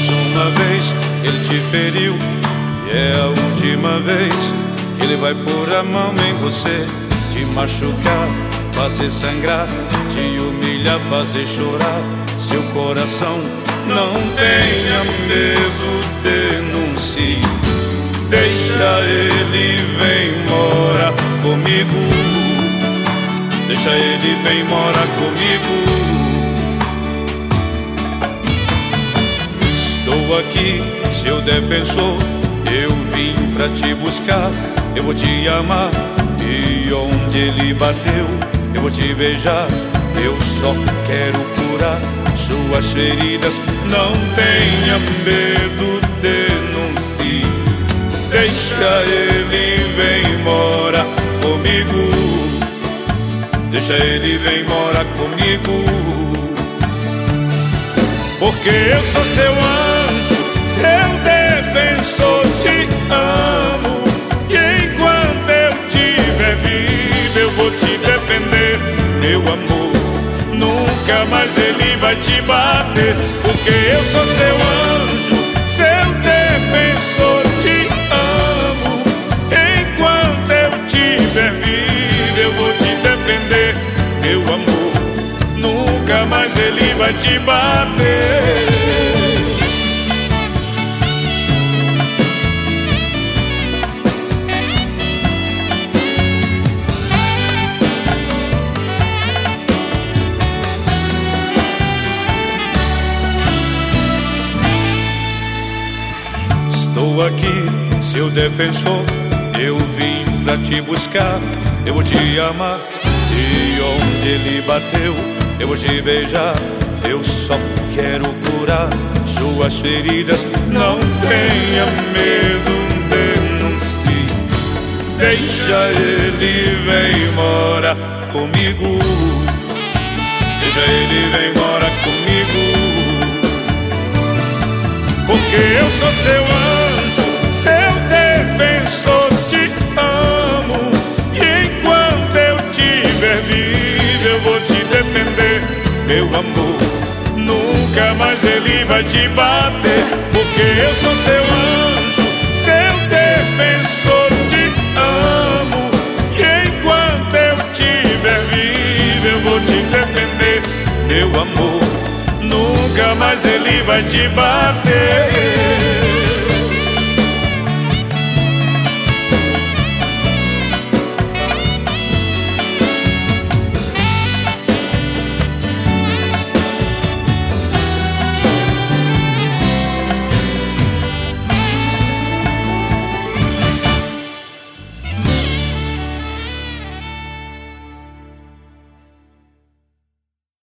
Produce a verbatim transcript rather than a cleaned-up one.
Mais uma vez ele te feriu, e é a última vez que ele vai pôr a mão em você, te machucar, fazer sangrar, te humilhar, fazer chorar seu coração. Não tenha medo, denuncie. Deixa ele, vem morar comigo. Deixa ele, vem morar comigo. Estou aqui, seu defensor. Eu vim pra te buscar. Eu vou te amar. E onde ele bateu, eu vou te beijar. Eu só quero curar suas feridas. Não tenha medo, denuncie. Deixa ele, vem morar comigo. Deixa ele, vem morar comigo. Porque eu sou seu anjo, seu defensor, te amo. E enquanto eu estiver vivo, eu vou te defender, meu amor. Nunca mais ele vai te bater. Porque eu sou seu anjo, seu defensor, te amo. Enquanto eu estiver vivo, eu vou te defender, meu amor. Nunca mais ele vai te bater. Estou aqui, seu defensor. Eu vim pra te buscar. Eu vou te amar. E onde ele bateu, eu vou te beijar. Eu só quero curar suas feridas. Não tenha medo, denuncie. Deixa ele, vem morar comigo. Deixa ele, vem morar comigo. Porque eu sou seu anjo, seu defensor, te amo. E enquanto eu estiver vivo, eu vou te defender, meu amor. Nunca mais ele vai te bater. Porque eu sou seu anjo, seu defensor, te amo. E enquanto eu estiver vivo, eu vou te defender, meu amor. Nunca mais ele vai te bater.